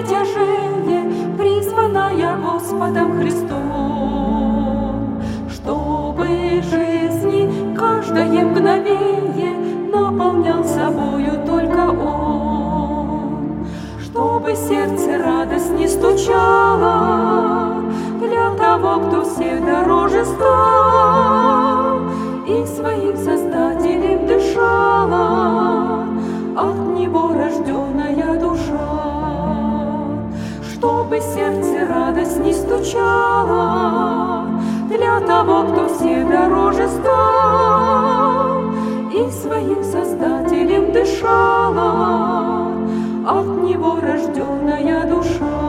притяжение, призванная Господом Христом, чтобы жизни каждое мгновение наполнял собою только Он, чтобы сердце радость не стучало для того, кто всех дороже стал, и своим Создателем дышала от Него рожденная душа, чтобы сердце радость не стучала для того, кто всех дороже стал, и своим Создателем дышала от Него рожденная душа.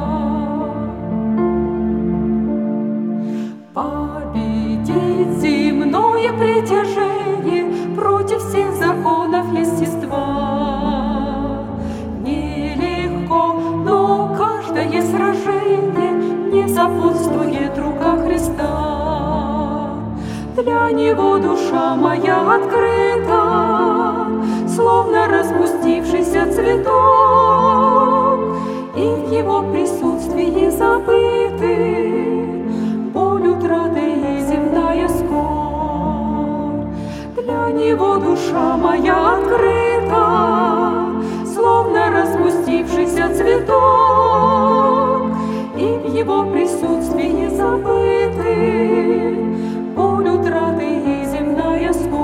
Победить земное притяжение против всех законов естества нелегко, но каждое сражение не сопутствует рука Христа. Для Него душа моя открыта, словно распустившийся цветок, и в Его присутствии забыты боль утраты и земная скорбь. Для Него душа моя открыта, словно распустившийся цветок, и в Его присутствии забыты боль утраты и земная скорбь.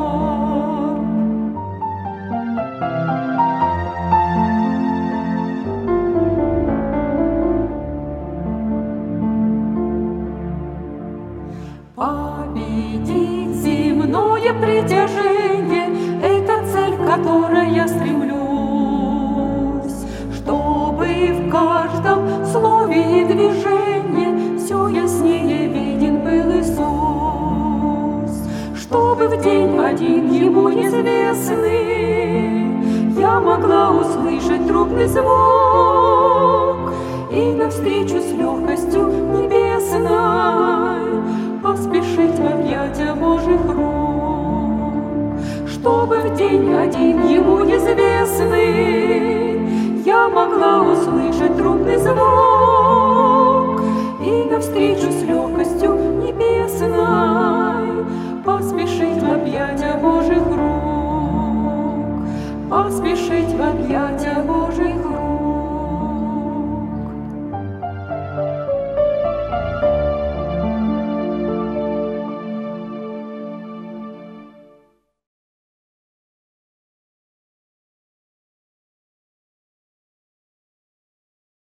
Победить земное притяжение — это цель, к которой я стремлюсь, чтобы в каждом слове и движении все яснее виден был Иисус, чтобы в день один Ему известный я могла услышать трубный звук и навстречу с легкостью небесной поспешить в объятия Божьих рук, чтобы в день один Ему известный я могла услышать трубный звук и навстречу с легкостью небесной поспешить в объятия Божьих рук, поспешить в объятия